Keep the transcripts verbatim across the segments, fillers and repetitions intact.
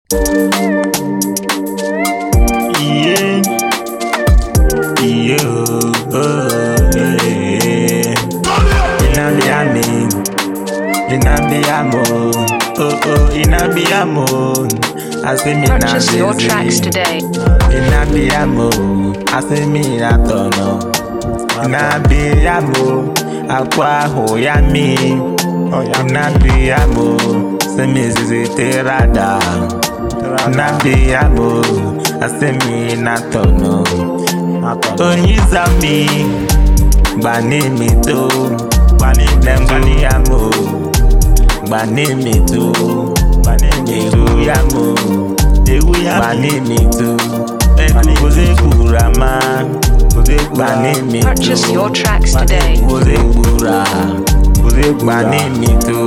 Yeah, yeah, oh, yeah. Inabiamo, inabiamo, oh oh, inabiamo. I say me na Purchase your tracks today. Inabiamo, I say me na tono. Inabiamo, akwa hoyami. Inabiamo, say me zizite rada. Inabiamo, I say me na tono. Onyizami, bani mi to, bani dem bani amo, bani mi to, bani mi to yamo, bani mi to, kuze kurama, bani mi to. Purchase your tracks today. Kuze kura, bani mi to,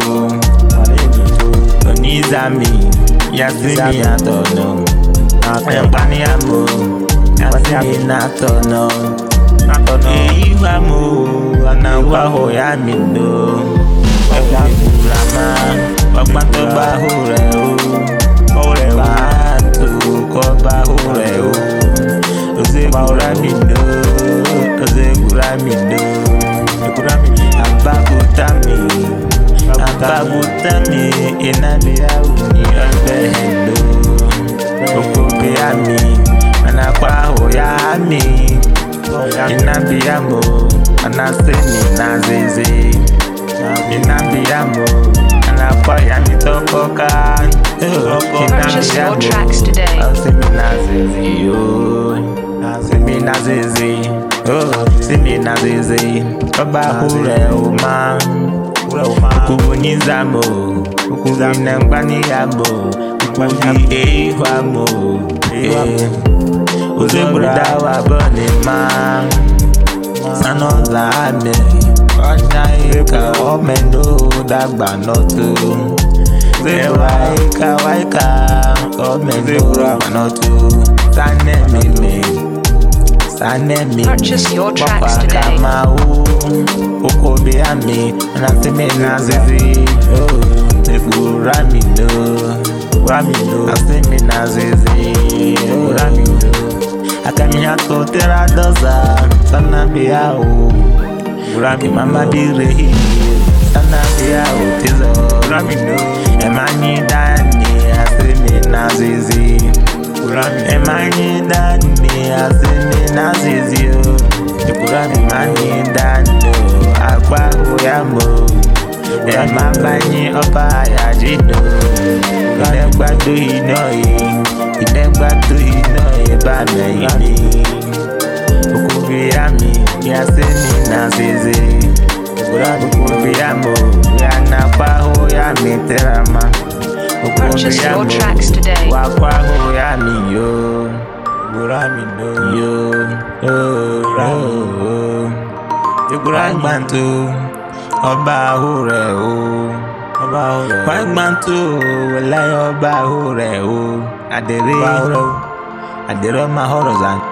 Onyizami, yasimi atono, bani amo. Asimi na tono, na tono. Eyiwamo, anawa hoyami no. Ekurama, wakpato bahore o. Batu koba hore o. Oze kurami no, oze kurami no. Ababutami, ababutami. Inabiya uni abehendo. Okobeami. Anakwa hoyami, inabiamo, anasemi nazizi, inabiamo, anakwa yami tokoka, Purchase your tracks today. Asemi nazizi, oh, asemi nazizi, oh, semi nazizi, oba hure uma, ukubunizamo, ukubinembani yamo, ukubi eihwamo, eh. Uze burdawa bone ma Sanoza ame Onya ika omendo dagba notu Ewa ika waika omendo dagba notu Sane mime Sane mime Purchase your tracks today. Kama u Okobe ami Anasime nazizi Efu ramido Ramido Asime nazizi Ramido Akamiya to tera doza sana biya o Gurami mama direhi sana biya o tizo Gurami no Emani dani asimi nazizi Gurami emani dani asimi nazizi o Gurami mani dani akwa huyamo Ema banyi opa ya jido Inegbado hinoye Inegbado hinoye ba meyini Ukubiyami yasemi nazizi Ukubiyamo yanakwa huyami terama Purchase your tracks today. Wakwa huyami yo Gurami no yo Oh oh oh Iguragbantu Ọba hure o Wagbantu Walayi ọba hure o Adere Adere ma horozan